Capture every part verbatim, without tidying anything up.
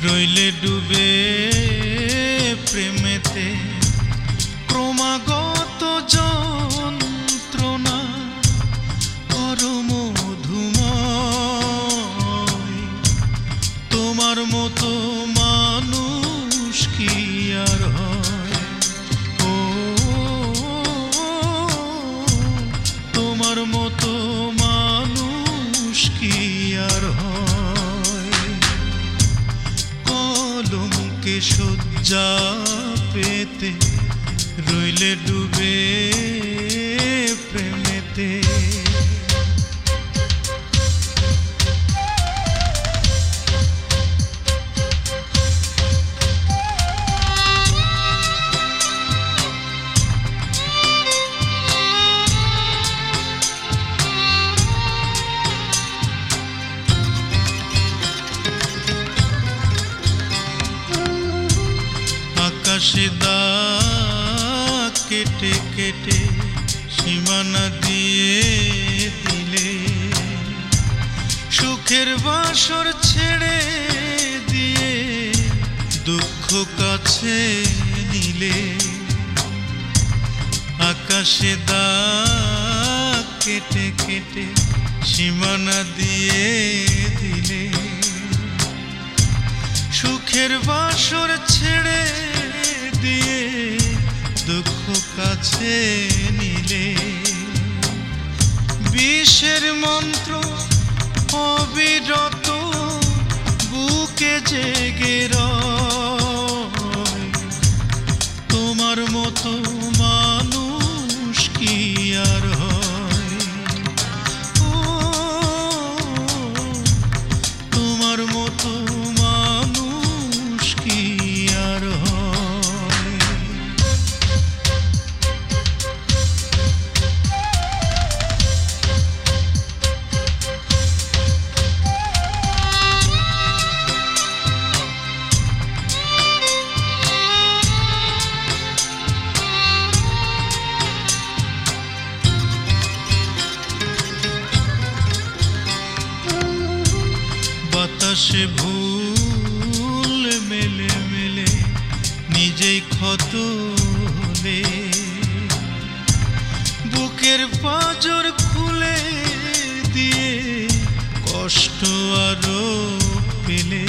রইলে ডুবে প্রেমেতে ক্রমাগত যন্ত্রণা পরম ধুময় তোমার মতো মানুষ কি আর হয় ও তোমার মতো মানুষ কি আর হয় কলমকে শয্যা পেতে রইলে ডুবে প্রেমেতে আকাশে দাগ কেটে কেটে সীমানা দিয়ে দিলে সুখের বাসর ছেড়ে দিয়ে দুঃখ কাছে নিলে আকাশে দাগ কেটে কেটে সীমানা দিয়ে দিলে সুখের বাসর ছেড়ে দিয়ে দুঃখ কাছে নিলে বিষের মন্ত্র অবিরত বুকে জেগে রয় তোমার মতো মানুষ কি আর হয় ও তোমার মতো মানুষ কি আর হয় বাতাসে ভুল মেলে মেলে নিজেই ক্ষত হলে বুকের পাঁজর খুলে দিয়ে কষ্ট আরো পেলে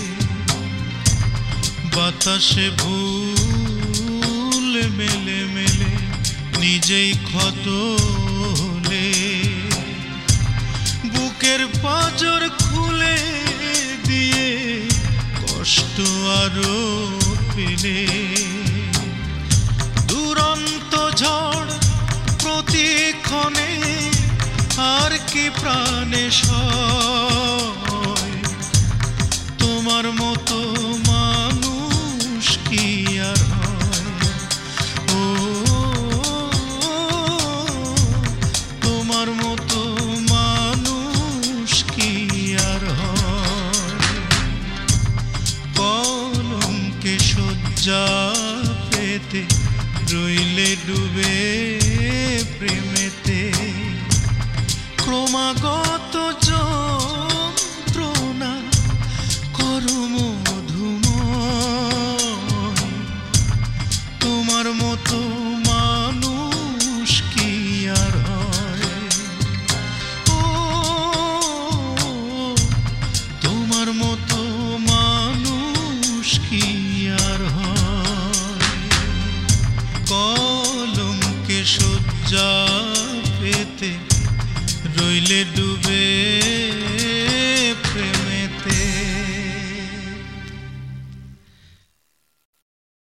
বাতাসে ভুল মেলে মেলে নিজেই ক্ষত হলে বুকের পাঁজর খুলে দিয়ে কষ্ট আরো পেলে দুরন্ত ঝড় প্রতিক্ষণে আর কি প্রাণে সয় তোমার মতো মানুষ কি আর হয় ও তোমার মতো মানুষ কি আর হয় কলমকে শয্যা পেতে রইলে ডুবে প্রেমেতে ক্রমাগত যন্ত্রণা করম ধুময় তোমার মতো মানুষ কি আর হয় ও তোমার মতো মানুষ কি আর হয় কলমকে শয্যা